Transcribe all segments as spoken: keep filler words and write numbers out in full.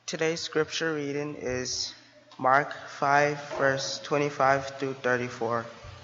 Today's scripture reading is Mark five, verse twenty-five through thirty-four.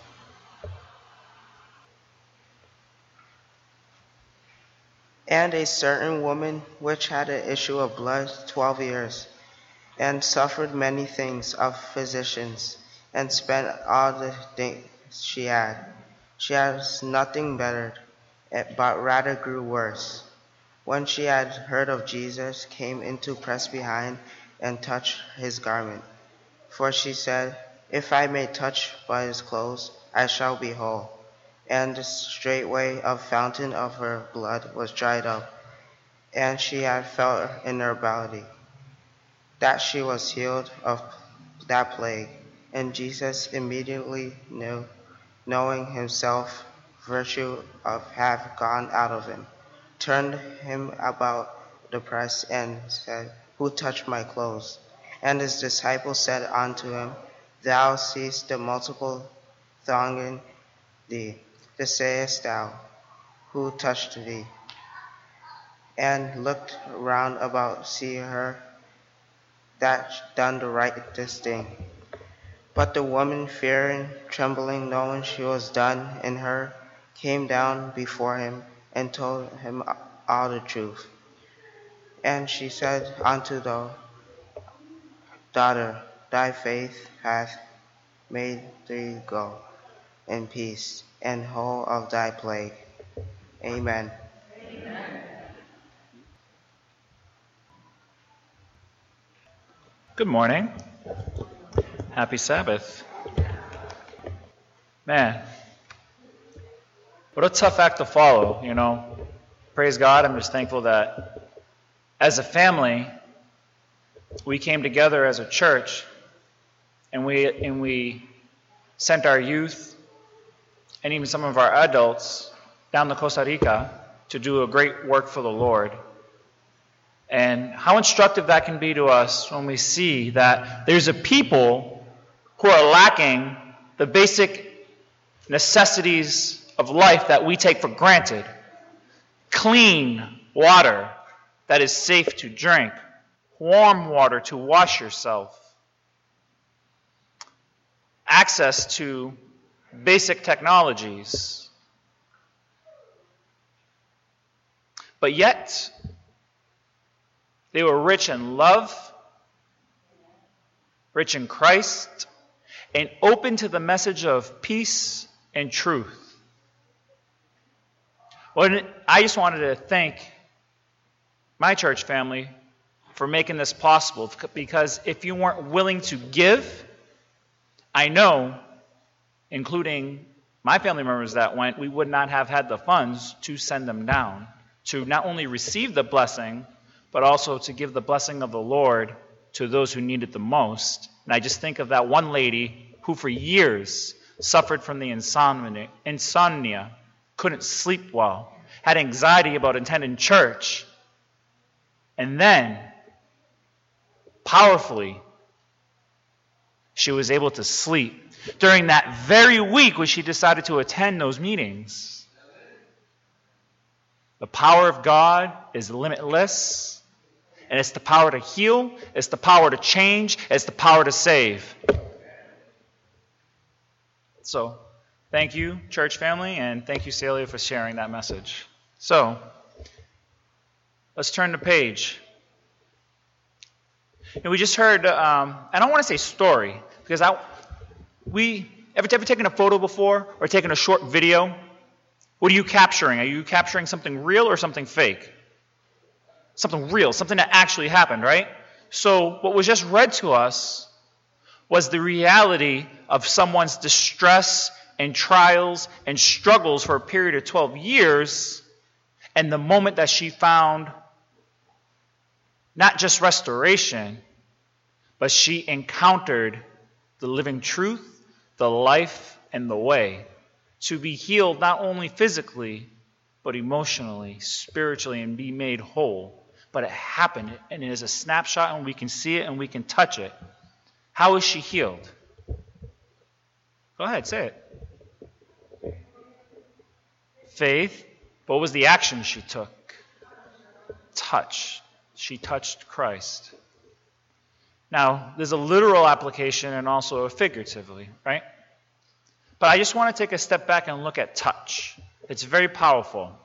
And a certain woman which had an issue of blood twelve years, and suffered many things of physicians, and spent all the things she had, she has nothing bettered, but rather grew worse. When she had heard of Jesus, came in to press behind and touch his garment. For she said, If I may touch but his clothes, I shall be whole. And straightway a fountain of her blood was dried up, and she had felt in her body that she was healed of that plague. And Jesus immediately knew, knowing himself virtue of have gone out of him, turned him about the press, and said, Who touched my clothes? And his disciples said unto him, Thou seest the multiple thronging thee. This sayest thou, Who touched thee? And looked round about, see her that done the righteous thing. But the woman, fearing, trembling, knowing she was done in her, came down before him, and told him all the truth. And she said unto the daughter, Thy faith hath made thee go in peace, and whole of thy plague. Amen. Amen. Good morning. Happy Sabbath. Man, what a tough act to follow, you know. Praise God, I'm just thankful that as a family, we came together as a church, and we and we sent our youth and even some of our adults down to Costa Rica to do a great work for the Lord. And how instructive that can be to us when we see that there's a people who are lacking the basic necessities of life that we take for granted. Clean water that is safe to drink, warm water to wash yourself, access to basic technologies. But yet, they were rich in love, rich in Christ, and open to the message of peace and truth. Well, I just wanted to thank my church family for making this possible, because if you weren't willing to give, I know, including my family members that went, we would not have had the funds to send them down, to not only receive the blessing, but also to give the blessing of the Lord to those who need it the most. And I just think of that one lady who for years suffered from the insomnia, insomnia, couldn't sleep well, had anxiety about attending church, and then, powerfully, she was able to sleep during that very week when she decided to attend those meetings. The power of God is limitless, and it's the power to heal, it's the power to change, it's the power to save. So, thank you, church family, and thank you, Celia, for sharing that message. So, let's turn the page. And we just heard, um, I don't want to say story, because I, we, ever, ever taken a photo before, or taken a short video? What are you capturing? Are you capturing something real or something fake? Something real, something that actually happened, right? So what was just read to us was the reality of someone's distress and trials and struggles for a period of twelve years, and the moment that she found not just restoration, but she encountered the living truth, the life, and the way to be healed not only physically, but emotionally, spiritually, and be made whole. But it happened, and it is a snapshot, and we can see it, and we can touch it. How is she healed? Go ahead, say it. Faith. What was the action she took? Touch. She touched Christ. Now, there's a literal application and also a figuratively, right? But I just want to take a step back and look at touch. It's very powerful.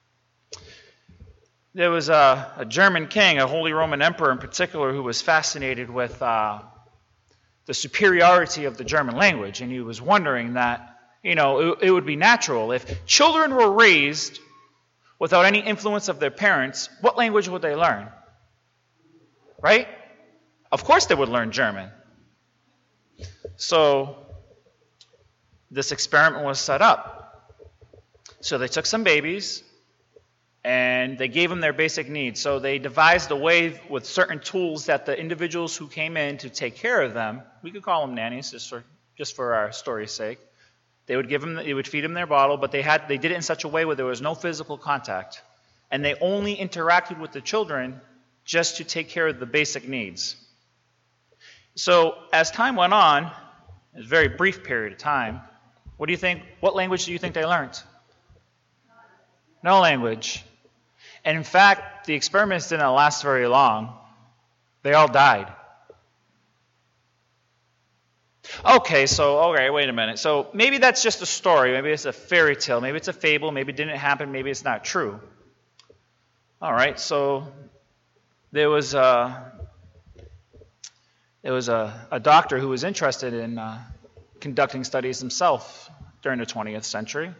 There was a, a German king, a Holy Roman Emperor in particular, who was fascinated with uh, the superiority of the German language. And he was wondering that, you know, it, it would be natural. If children were raised without any influence of their parents, what language would they learn? Right? Of course they would learn German. So this experiment was set up. So they took some babies and they gave them their basic needs. So they devised a way with certain tools that the individuals who came in to take care of them, we could call them nannies just for, just for our story's sake, they would give them, they would feed them their bottle, but they had they did it in such a way where there was no physical contact. And they only interacted with the children just to take care of the basic needs. So as time went on, it was a very brief period of time, what do you think, what language do you think they learned? No language. And in fact, the experiments didn't last very long. They all died. Okay, so, okay, wait a minute. So maybe that's just a story. Maybe it's a fairy tale. Maybe it's a fable. Maybe it didn't happen. Maybe it's not true. All right, so there was a, there was a, a doctor who was interested in uh, conducting studies himself during the twentieth century.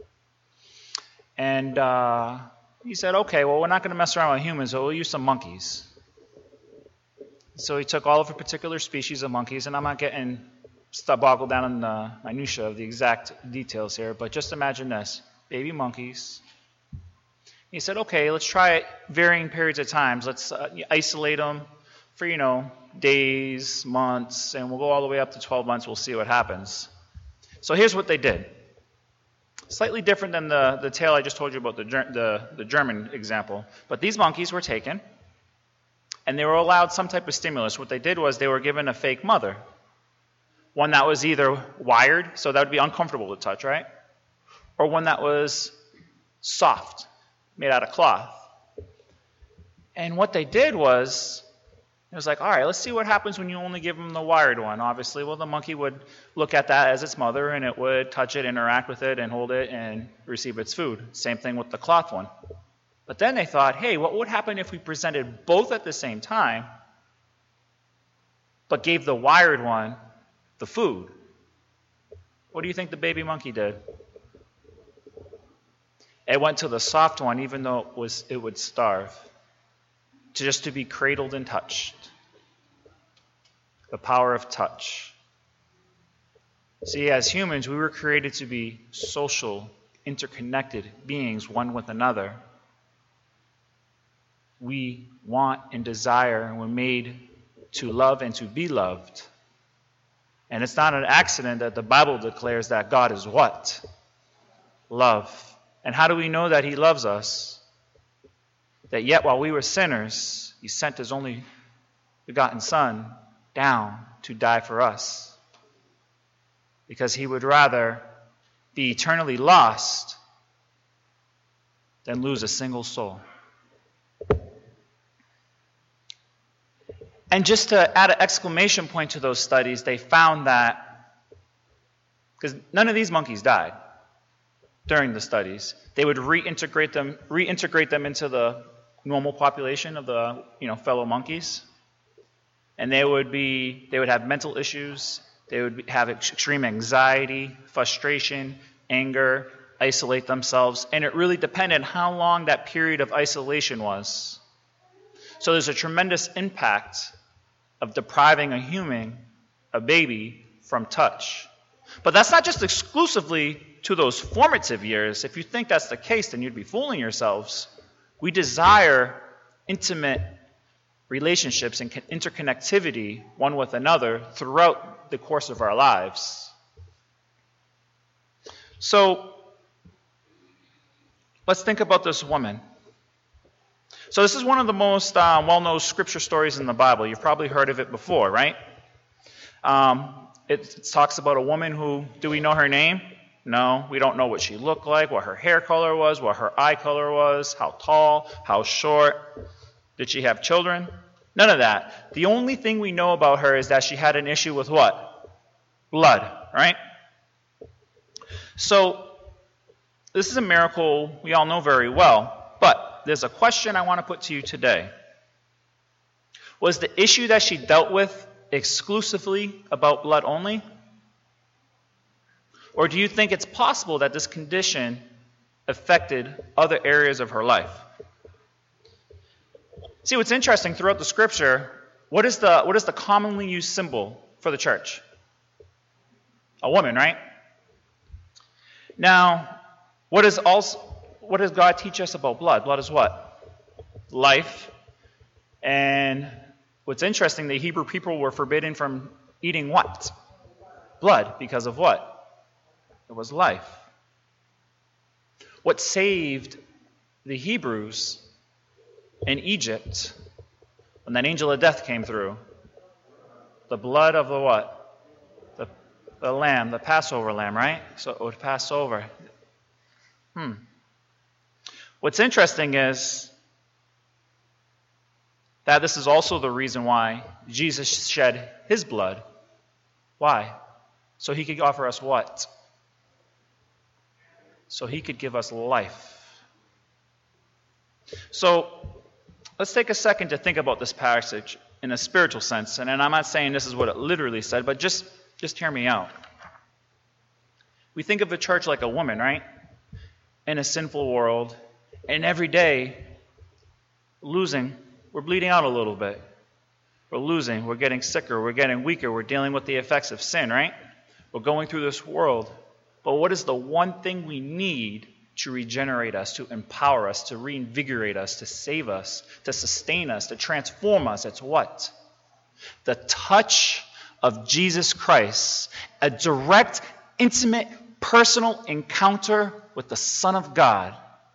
And uh, he said, okay, well, we're not going to mess around with humans, so we'll use some monkeys. So he took all of a particular species of monkeys, and I'm not getting stuff boggled down in the minutia of the exact details here, but just imagine this, baby monkeys. He said, okay, let's try it varying periods of times. Let's uh, isolate them for, you know, days, months, and we'll go all the way up to twelve months. We'll see what happens. So here's what they did. Slightly different than the, the tale I just told you about, the, the, the German example. But these monkeys were taken, and they were allowed some type of stimulus. What they did was they were given a fake mother, one that was either wired, so that would be uncomfortable to touch, right? Or one that was soft, made out of cloth. And what they did was, it was like, all right, let's see what happens when you only give them the wired one. Obviously, well, the monkey would look at that as its mother, and it would touch it, interact with it, and hold it, and receive its food. Same thing with the cloth one. But then they thought, hey, what would happen if we presented both at the same time, but gave the wired one the food? What do you think the baby monkey did? It went to the soft one, even though it was it would starve, to just to be cradled and touched. The power of touch. See, as humans, we were created to be social, interconnected beings, one with another. We want and desire, and we're made to love and to be loved. And it's not an accident that the Bible declares that God is what? Love. And how do we know that He loves us? That yet while we were sinners, He sent His only begotten Son down to die for us. Because He would rather be eternally lost than lose a single soul. And just to add an exclamation point to those studies, they found that, because none of these monkeys died during the studies, they would reintegrate them, reintegrate them into the normal population of the, you know, fellow monkeys, and they would be, they would have mental issues, they would have extreme anxiety, frustration, anger, isolate themselves, and it really depended how long that period of isolation was. So there's a tremendous impact of depriving a human, a baby, from touch. But that's not just exclusively to those formative years. If you think that's the case, then you'd be fooling yourselves. We desire intimate relationships and interconnectivity one with another throughout the course of our lives. So let's think about this woman. So this is one of the most uh, well-known scripture stories in the Bible. You've probably heard of it before, right? Um, it, it talks about a woman who, do we know her name? No, we don't know what she looked like, what her hair color was, what her eye color was, how tall, how short. Did she have children? None of that. The only thing we know about her is that she had an issue with what? Blood, right? So, this is a miracle we all know very well, but there's a question I want to put to you today. Was the issue that she dealt with exclusively about blood only? Or do you think it's possible that this condition affected other areas of her life? See, what's interesting throughout the scripture, what is the what is the commonly used symbol for the church? A woman, right? Now, what is also what does God teach us about blood? Blood is what? Life. And what's interesting, the Hebrew people were forbidden from eating what? Blood, because of what? It was life. What saved the Hebrews in Egypt when that angel of death came through? The blood of the what? The, the lamb, the Passover lamb, right? So it would pass over. Hmm. What's interesting is that this is also the reason why Jesus shed his blood. Why? So he could offer us what? So he could give us life. So let's take a second to think about this passage in a spiritual sense. And, and I'm not saying this is what it literally said, but just, just hear me out. We think of the church like a woman, right? In a sinful world. And every day, losing, we're bleeding out a little bit. We're losing, we're getting sicker, we're getting weaker, we're dealing with the effects of sin, right? We're going through this world. But what is the one thing we need to regenerate us, to empower us, to reinvigorate us, to save us, to sustain us, to transform us? It's what? The touch of Jesus Christ. A direct, intimate, personal encounter with the Son of God.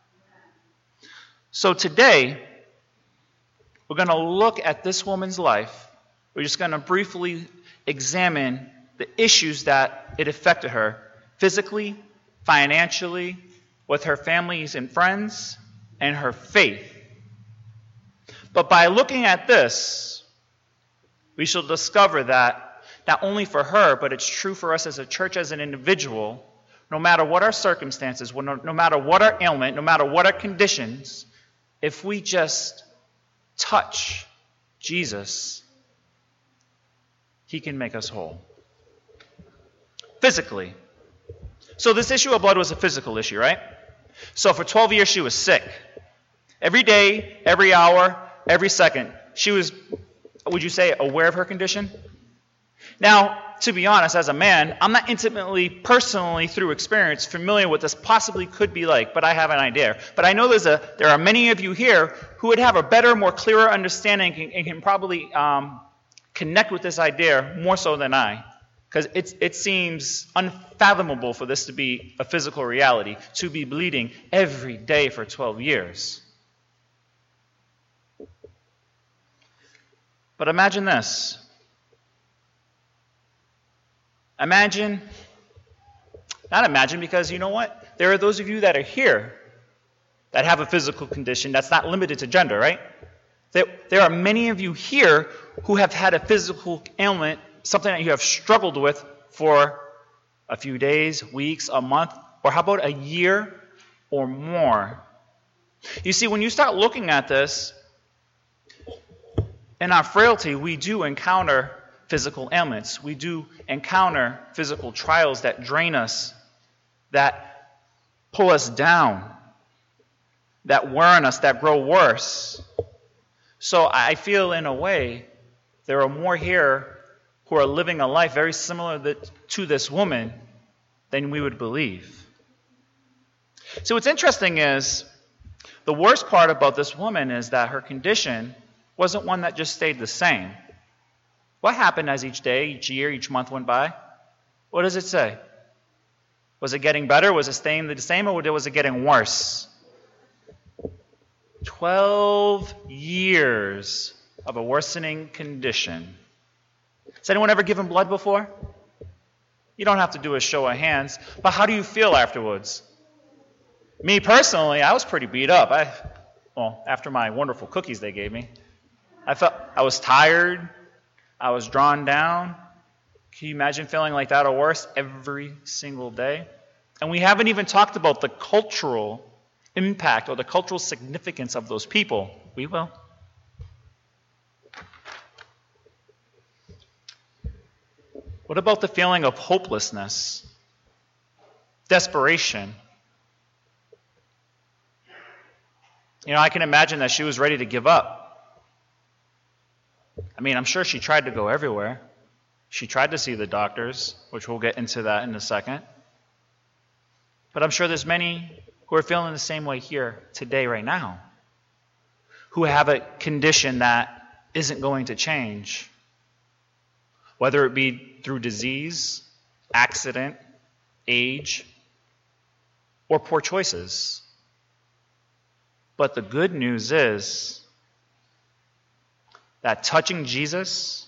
So today, we're going to look at this woman's life. We're just going to briefly examine the issues that it affected her physically, financially, with her families and friends, and her faith. But by looking at this, we shall discover that not only for her, but it's true for us as a church, as an individual, no matter what our circumstances, no, no matter what our ailment, no matter what our conditions, if we just touch Jesus, he can make us whole. Physically. So this issue of blood was a physical issue, right? So for twelve years she was sick. Every day, every hour, every second. She was, would you say, aware of her condition? Now, to be honest, as a man, I'm not intimately, personally, through experience, familiar with what this possibly could be like, but I have an idea. But I know there's a, there are many of you here who would have a better, more clearer understanding and, and can probably um, connect with this idea more so than I. Because it, it seems unfathomable for this to be a physical reality, to be bleeding every day for twelve years. But imagine this. Imagine, not imagine, because you know what? There are those of you that are here that have a physical condition that's not limited to gender, right? There, there are many of you here who have had a physical ailment, something that you have struggled with for a few days, weeks, a month, or how about a year or more? You see, when you start looking at this, in our frailty, we do encounter physical ailments. We do encounter physical trials that drain us, that pull us down, that wear on us, that grow worse. So I feel, in a way, there are more here who are living a life very similar to this woman than we would believe. So what's interesting is, the worst part about this woman is that her condition wasn't one that just stayed the same. What happened as each day, each year, each month went by? What does it say? Was it getting better? Was it staying the same? Or was it getting worse? Twelve years of a worsening condition. Has anyone ever given blood before? You don't have to do a show of hands, but how do you feel afterwards? Me personally, I was pretty beat up. I, well, after my wonderful cookies they gave me. I felt I was tired. I was drawn down. Can you imagine feeling like that or worse every single day? And we haven't even talked about the cultural impact or the cultural significance of those people. We will. What about the feeling of hopelessness, desperation? You know, I can imagine that she was ready to give up. I mean, I'm sure she tried to go everywhere. She tried to see the doctors, which we'll get into that in a second. But I'm sure there's many who are feeling the same way here today, right now, who have a condition that isn't going to change. Whether it be through disease, accident, age, or poor choices. But the good news is that touching Jesus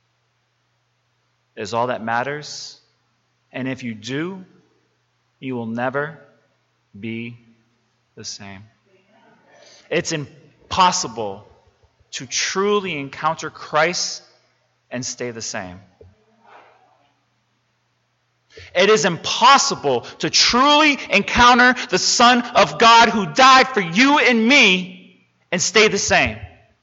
is all that matters. And if you do, you will never be the same. It's impossible to truly encounter Christ and stay the same. It is impossible to truly encounter the Son of God who died for you and me and stay the same.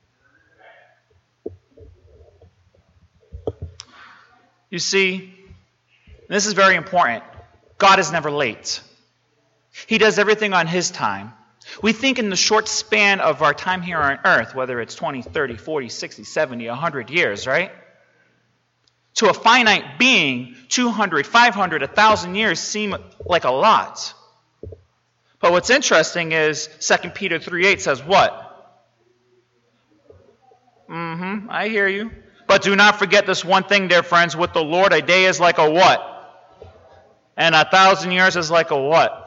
You see, this is very important. God is never late. He does everything on His time. We think in the short span of our time here on earth, whether it's twenty, thirty, forty, sixty, seventy, one hundred years, right? To a finite being, two hundred, five hundred, one thousand years seem like a lot. But what's interesting is Second Peter three eight says what? Mm-hmm, I hear you. But do not forget this one thing, dear friends. With the Lord, a day is like a what? And a thousand years is like a what?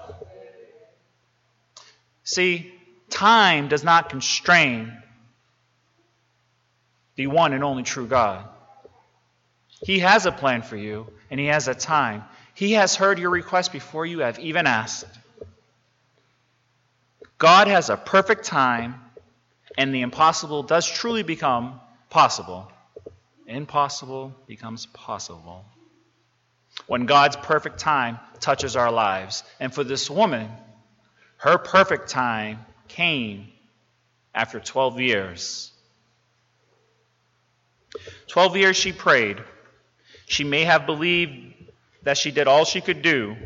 See, time does not constrain the one and only true God. He has a plan for you, and He has a time. He has heard your request before you have even asked. God has a perfect time, and the impossible does truly become possible. Impossible becomes possible when God's perfect time touches our lives. And for this woman, her perfect time came after twelve years. twelve years she prayed. She may have believed that she did all she could do,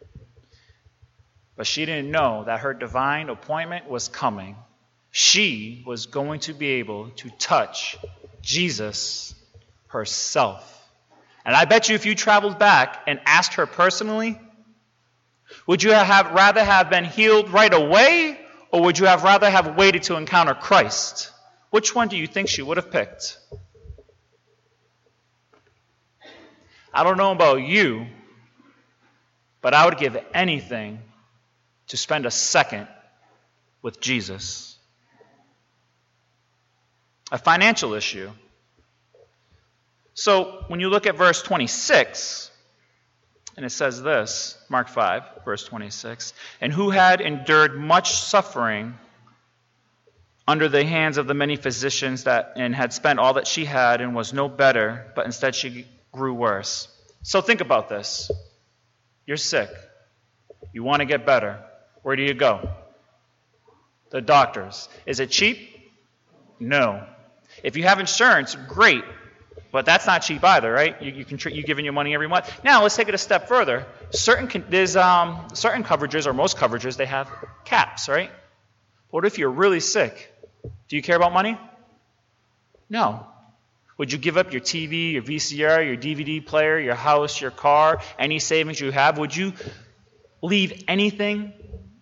but she didn't know that her divine appointment was coming. She was going to be able to touch Jesus herself. And I bet you if you traveled back and asked her personally, would you have rather have been healed right away, or would you have rather have waited to encounter Christ? Which one do you think she would have picked? I don't know about you, but I would give anything to spend a second with Jesus. A financial issue. So when you look at verse twenty-six, and it says this, Mark five, verse twenty-six, and who had endured much suffering under the hands of the many physicians that and had spent all that she had and was no better, but instead she grew worse. So think about this. You're sick. You want to get better. Where do you go? The doctors. Is it cheap? No. If you have insurance, great. But that's not cheap either, right? You, you can tr- you giving your money every month. Now let's take it a step further. Certain con- there's um, certain coverages, or most coverages, they have caps, right? What if you're really sick? Do you care about money? No. Would you give up your T V, your V C R, your D V D player, your house, your car, any savings you have? Would you leave anything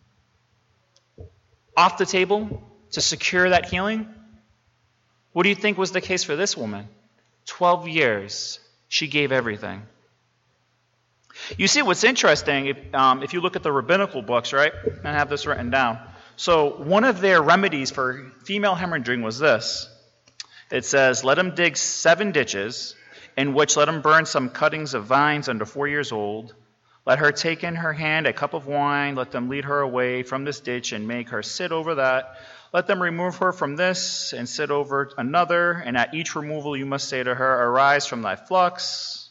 off the table to secure that healing? What do you think was the case for this woman? Twelve years, she gave everything. You see, what's interesting, if, um, if you look at the rabbinical books, right? I have this written down. So one of their remedies for female hemorrhaging was this. It says, let them dig seven ditches, in which let them burn some cuttings of vines under four years old. Let her take in her hand a cup of wine. Let them lead her away from this ditch and make her sit over that. Let them remove her from this and sit over another, and at each removal you must say to her, arise from thy flux.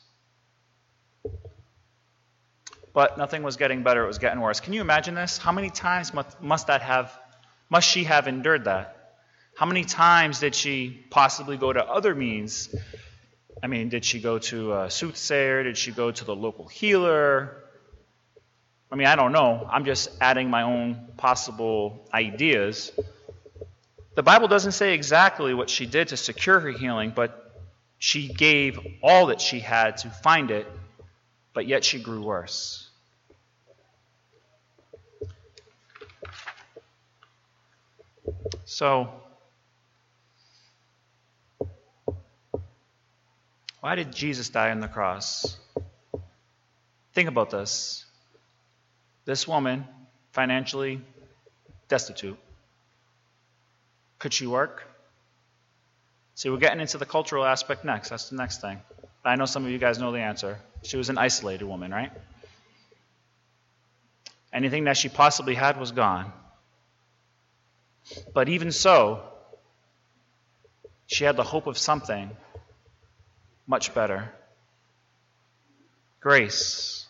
But nothing was getting better, it was getting worse. Can you imagine this? How many times must, must that have, must she have endured that? How many times did she possibly go to other means? I mean, did she go to a soothsayer? Did she go to the local healer? I mean, I don't know. I'm just adding my own possible ideas. The Bible doesn't say exactly what she did to secure her healing, but she gave all that she had to find it, but yet she grew worse. So, why did Jesus die on the cross? Think about this. This woman, financially destitute. Could she work? See, we're getting into the cultural aspect next. That's the next thing. I know some of you guys know the answer. She was an isolated woman, right? Anything that she possibly had was gone. But even so, she had the hope of something much better. Grace.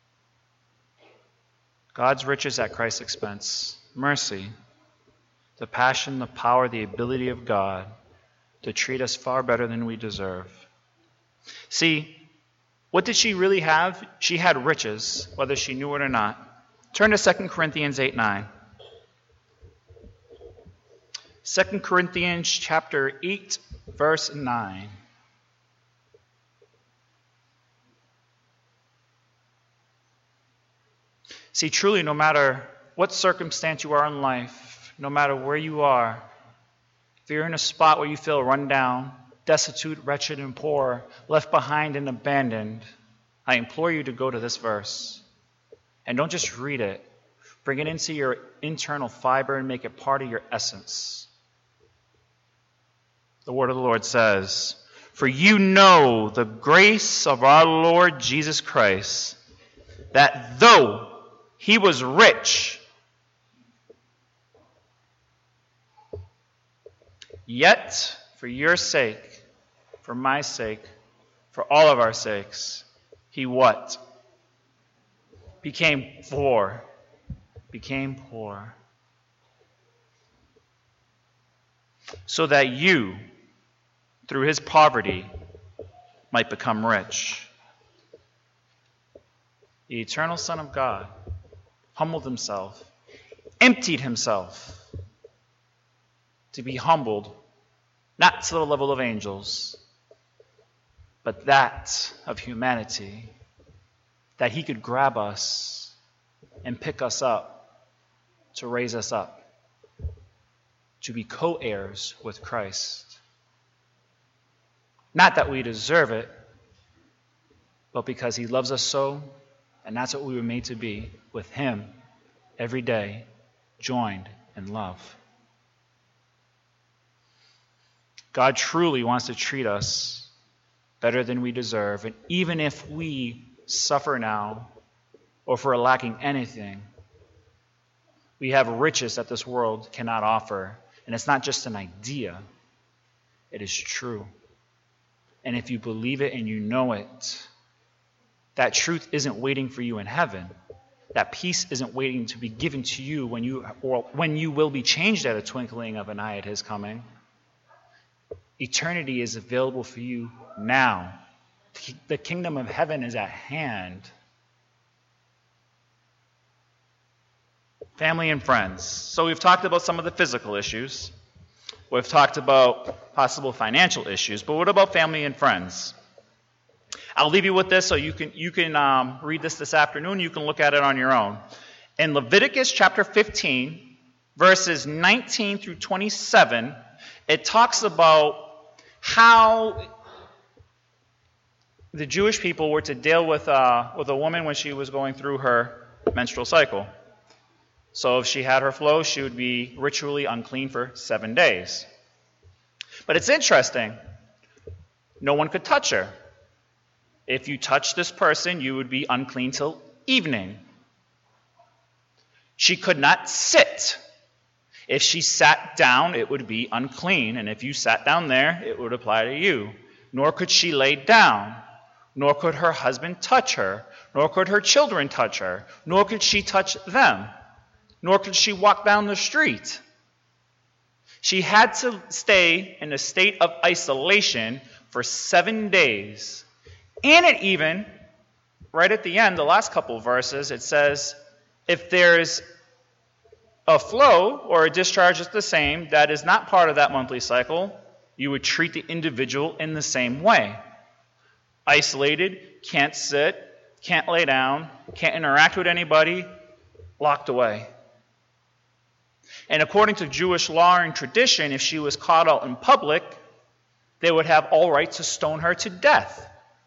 God's riches at Christ's expense. Mercy. The passion, the power, the ability of God to treat us far better than we deserve. See, what did she really have? She had riches, whether she knew it or not. Turn to Second Corinthians eight nine. Second Corinthians chapter eight, verse nine. See, truly, no matter what circumstance you are in life, no matter where you are, if you're in a spot where you feel run down, destitute, wretched, and poor, left behind and abandoned, I implore you to go to this verse. And don't just read it. Bring it into your internal fiber and make it part of your essence. The word of the Lord says, for you know the grace of our Lord Jesus Christ, that though he was rich, yet for your sake, for my sake, for all of our sakes, he what? Became poor. Became poor. So that you, through his poverty, might become rich. The eternal Son of God humbled himself, emptied himself to be humbled, not to the level of angels, but that of humanity, that he could grab us and pick us up, to raise us up, to be co-heirs with Christ. Not that we deserve it, but because he loves us so, and that's what we were made to be, with him every day, joined in love. God truly wants to treat us better than we deserve, and even if we suffer now, or if we're lacking anything, we have riches that this world cannot offer. And it's not just an idea, it is true. And if you believe it and you know it, that truth isn't waiting for you in heaven. That peace isn't waiting to be given to you when you or when you will be changed at a twinkling of an eye at his coming. Eternity is available for you now. The kingdom of heaven is at hand. Family and friends. So we've talked about some of the physical issues. We've talked about possible financial issues. But what about family and friends? I'll leave you with this so you can you can um, read this this afternoon. You can look at it on your own. In Leviticus chapter fifteen, verses nineteen through twenty-seven, it talks about how the Jewish people were to deal with uh, with a woman when she was going through her menstrual cycle. So if she had her flow, she would be ritually unclean for seven days. But it's interesting. No one could touch her. If you touched this person, you would be unclean till evening. She could not sit. If she sat down, it would be unclean, and if you sat down there, it would apply to you. Nor could she lay down, nor could her husband touch her, nor could her children touch her, nor could she touch them, nor could she walk down the street. She had to stay in a state of isolation for seven days. And it even, right at the end, the last couple of verses, it says, if there's a flow or a discharge that's the same, that is not part of that monthly cycle, you would treat the individual in the same way. Isolated, can't sit, can't lay down, can't interact with anybody, locked away. And according to Jewish law and tradition, if she was caught out in public, they would have all right to stone her to death.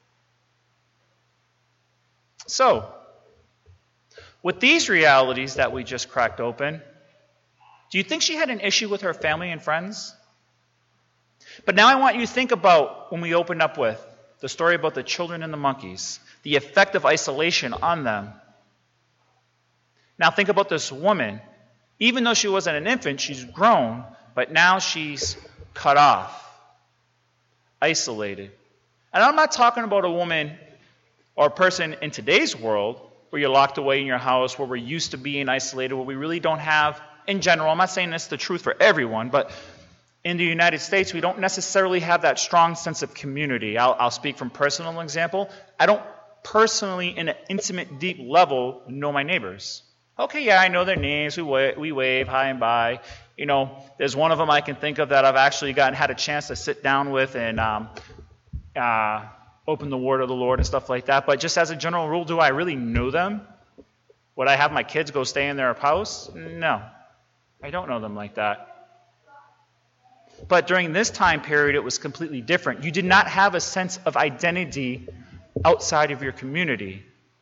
So, with these realities that we just cracked open, do you think she had an issue with her family and friends? But now I want you to think about when we opened up with the story about the children and the monkeys, the effect of isolation on them. Now think about this woman. Even though she wasn't an infant, she's grown, but now she's cut off, isolated. And I'm not talking about a woman or a person in today's world where you're locked away in your house, where we're used to being isolated, where we really don't have, in general, I'm not saying this is the truth for everyone, but in the United States, we don't necessarily have that strong sense of community. I'll, I'll speak from personal example. I don't personally, in an intimate, deep level, know my neighbors. Okay, yeah, I know their names. We wave, we wave hi and bye. You know, there's one of them I can think of that I've actually gotten had a chance to sit down with and um, uh, open the word of the Lord and stuff like that. But just as a general rule, do I really know them? Would I have my kids go stay in their house? No, I don't know them like that. But during this time period, it was completely different. You did not have a sense of identity outside of your community.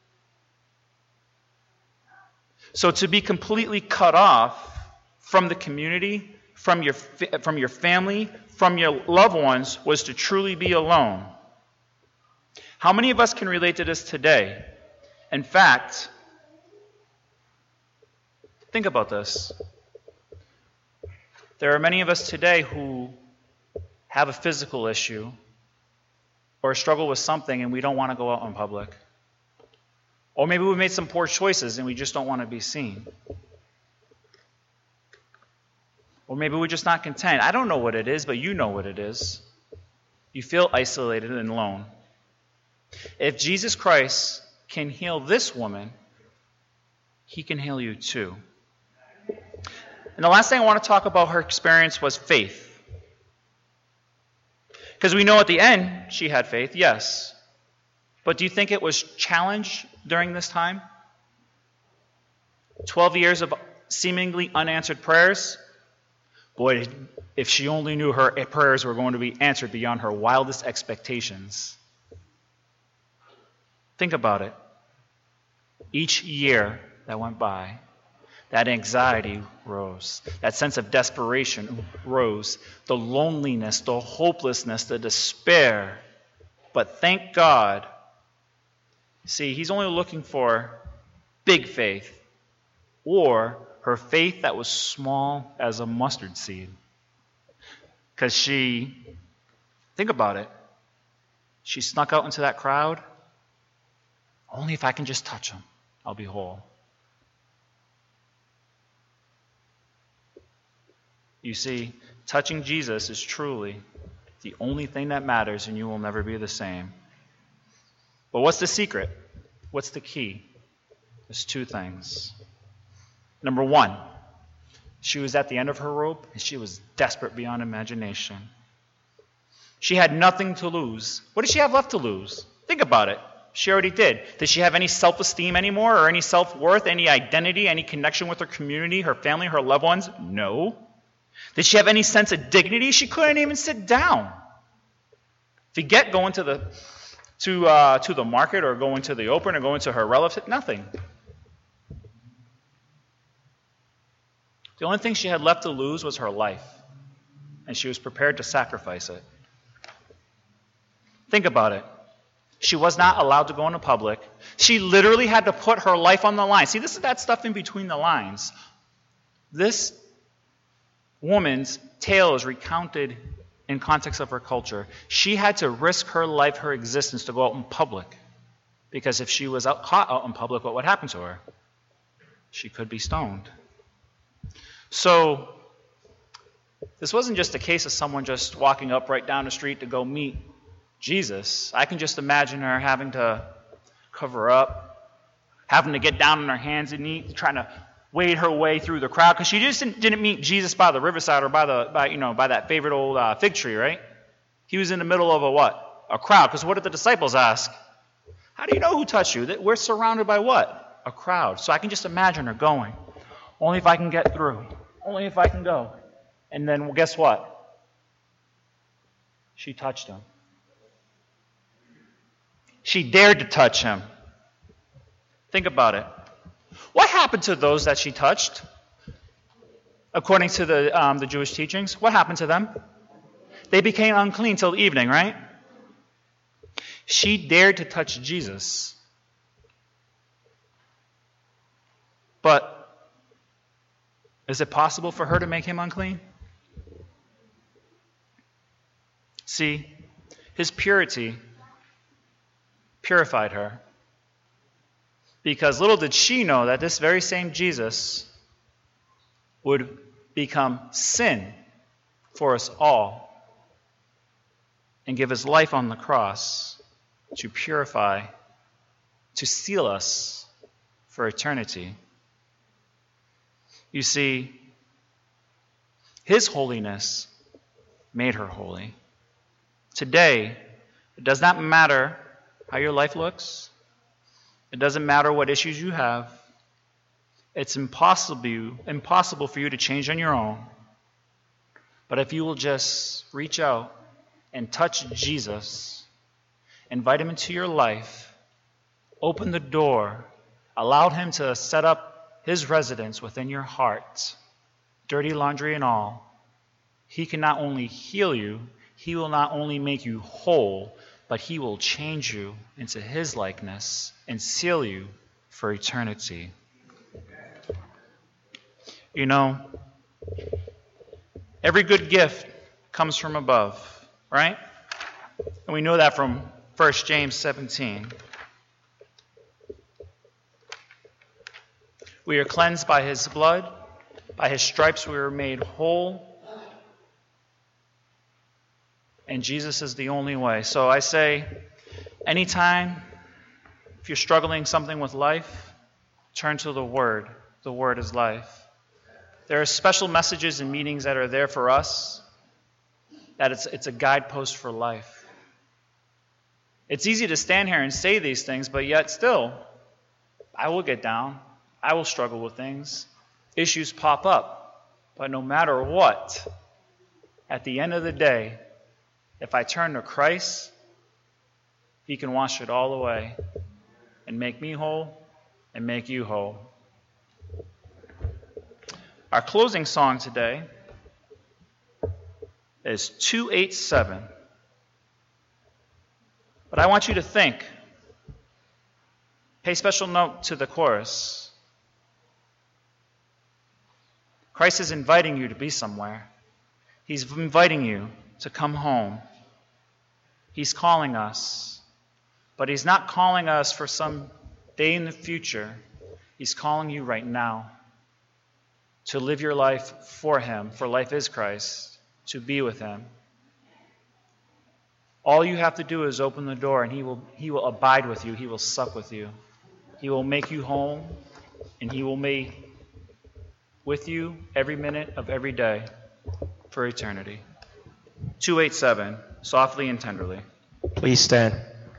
So to be completely cut off from the community, from your from your family, from your loved ones, was to truly be alone. How many of us can relate to this today? In fact, think about this. There are many of us today who have a physical issue or struggle with something and we don't want to go out in public. Or maybe we've made some poor choices and we just don't want to be seen. Or maybe we're just not content. I don't know what it is, but you know what it is. You feel isolated and alone. If Jesus Christ can heal this woman, he can heal you too. And the last thing I want to talk about her experience was faith. Because we know at the end she had faith, yes. But do you think it was challenged during this time? Twelve years of seemingly unanswered prayers? Boy, if she only knew her prayers were going to be answered beyond her wildest expectations. Think about it. Each year that went by, that anxiety rose. That sense of desperation rose. The loneliness, the hopelessness, the despair. But thank God, see, he's only looking for big faith or her faith that was small as a mustard seed. Because she, think about it, she snuck out into that crowd. Only if I can just touch him, I'll be whole. You see, touching Jesus is truly the only thing that matters, and you will never be the same. But what's the secret? What's the key? There's two things. Number one, she was at the end of her rope, and she was desperate beyond imagination. She had nothing to lose. What did she have left to lose? Think about it. She already did. Did she have any self-esteem anymore, or any self-worth, any identity, any connection with her community, her family, her loved ones? No. Did she have any sense of dignity? She couldn't even sit down. Forget going to the to uh, to the market or going to the open or going to her relative. Nothing. The only thing she had left to lose was her life, and she was prepared to sacrifice it. Think about it. She was not allowed to go into public. She literally had to put her life on the line. See, this is that stuff in between the lines. This woman's tale is recounted in context of her culture. She had to risk her life, her existence, to go out in public. Because if she was out, caught out in public, what would happen to her? She could be stoned. So, this wasn't just a case of someone just walking up right down the street to go meet Jesus. I can just imagine her having to cover up, having to get down on her hands and knees, trying to wade her way through the crowd, because she just didn't, didn't meet Jesus by the riverside or by the by you know by that favorite old uh, fig tree, right? He was in the middle of a what? A crowd. Because what did the disciples ask? How do you know who touched you? That we're surrounded by what? A crowd. So I can just imagine her going. Only if I can get through. Only if I can go. And then well, guess what? She touched him. She dared to touch him. Think about it. What happened to those that she touched? According to the um, the Jewish teachings, what happened to them? They became unclean till evening, right? She dared to touch Jesus. But is it possible for her to make him unclean? See, his purity purified her. Because little did she know that this very same Jesus would become sin for us all and give his life on the cross to purify, to seal us for eternity. You see, his holiness made her holy. Today, it does not matter how your life looks. It doesn't matter what issues you have. It's impossible, impossible for you to change on your own. But if you will just reach out and touch Jesus, invite him into your life, open the door, allow him to set up his residence within your heart, dirty laundry and all, he can not only heal you, he will not only make you whole, but he will change you into his likeness and seal you for eternity. You know, every good gift comes from above, right? And we know that from First James seventeen. We are cleansed by his blood. By his stripes we were made whole. And Jesus is the only way. So I say, anytime, if you're struggling something with life, turn to the Word. The Word is life. There are special messages and meetings that are there for us, that it's, it's a guidepost for life. It's easy to stand here and say these things, but yet still, I will get down. I will struggle with things. Issues pop up. But no matter what, at the end of the day, if I turn to Christ, he can wash it all away and make me whole and make you whole. Our closing song today is two eighty-seven. But I want you to think, pay special note to the chorus. Christ is inviting you to be somewhere. He's inviting you to come home. He's calling us. But he's not calling us for some day in the future. He's calling you right now to live your life for him, for life is Christ, to be with him. All you have to do is open the door, and he will he will abide with you. He will sup with you. He will make you home, and he will be with you every minute of every day for eternity. two eighty-seven, softly and tenderly. Please stand.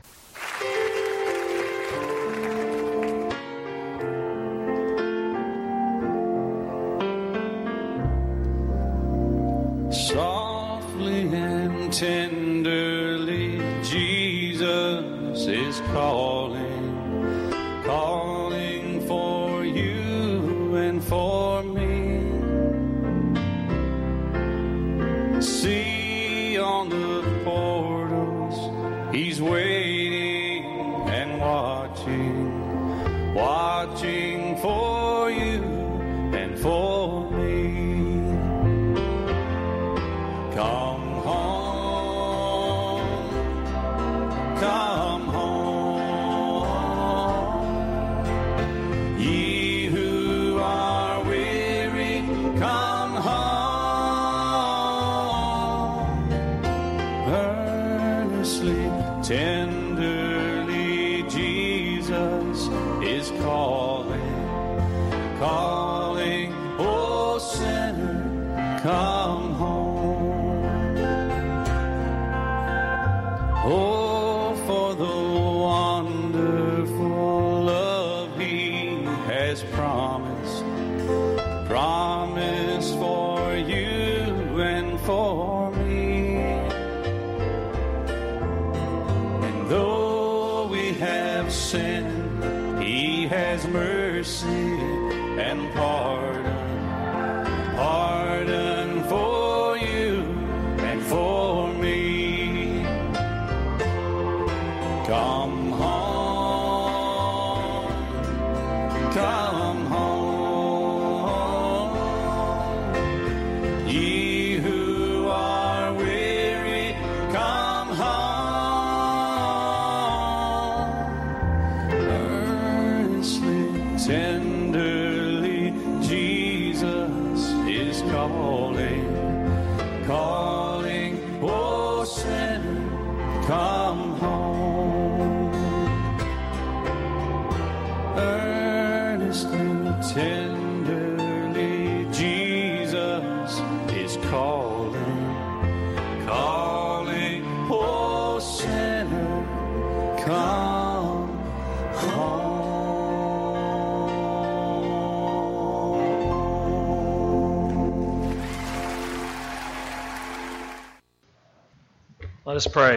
Softly and tenderly, Jesus is calling, calling for you and for me. See on the portals, he's waiting and watching, watching for you and for me. Come home, come home. Ye who are weary, come home. Earnestly, tenderly, Jesus is calling, calling, oh sinner, come home. Oh, for the wonderful love He has promised, promised for you and for me. And though we have sinned, He has mercy and pardon, pardon for you and for me. Come home, come home. Ye who are weary, come home. Earnestly, tenderly, Jesus is calling, calling, oh sinner, come home. Earnestly, tenderly, Jesus is calling, calling, oh sinner, come home. Let us pray.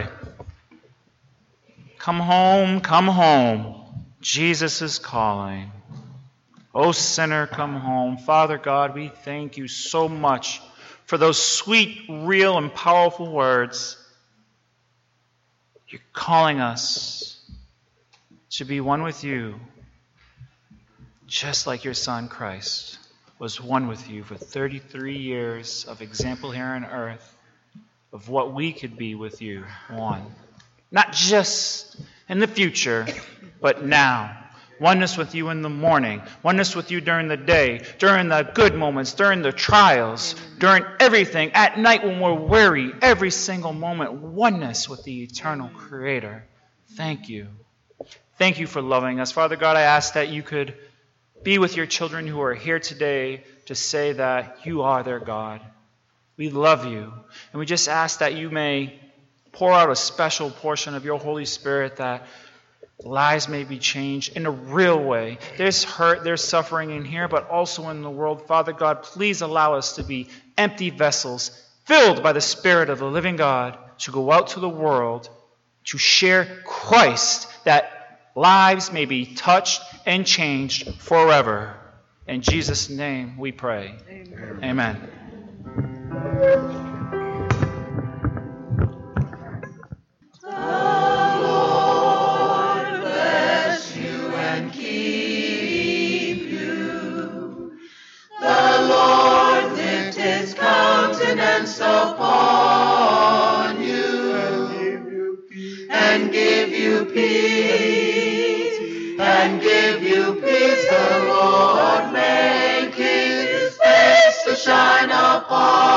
Come home, come home. Jesus is calling. O sinner, come home. Father God, we thank you so much for those sweet, real, and powerful words. You're calling us to be one with you, just like your Son Christ was one with you for thirty-three years of example here on earth of what we could be with you, one. Not just in the future, but now. Oneness with you in the morning. Oneness with you during the day, during the good moments, during the trials, during everything. At night when we're weary, every single moment. Oneness with the eternal Creator. Thank you. Thank you for loving us. Father God, I ask that you could be with your children who are here today to say that you are their God. We love you. And we just ask that you may pour out a special portion of your Holy Spirit that lives may be changed in a real way. There's hurt, there's suffering in here, but also in the world. Father God, please allow us to be empty vessels filled by the Spirit of the living God to go out to the world to share Christ, that lives may be touched and changed forever. In Jesus' name we pray. Amen. Amen. Upon you and give you peace, and give you peace. The Lord make His face to shine upon